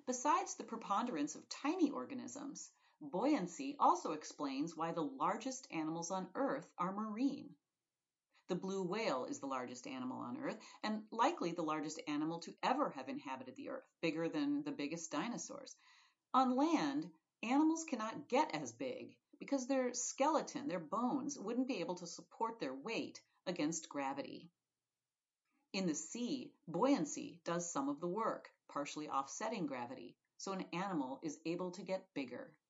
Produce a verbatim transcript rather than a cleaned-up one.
Besides the preponderance of tiny organisms, buoyancy also explains why the largest animals on Earth are marine. The blue whale is the largest animal on Earth and likely the largest animal to ever have inhabited the Earth, bigger than the biggest dinosaurs. On land, animals cannot get as big because their skeleton, their bones, wouldn't be able to support their weight against gravity. In the sea, buoyancy does some of the work, partially offsetting gravity, so an animal is able to get bigger.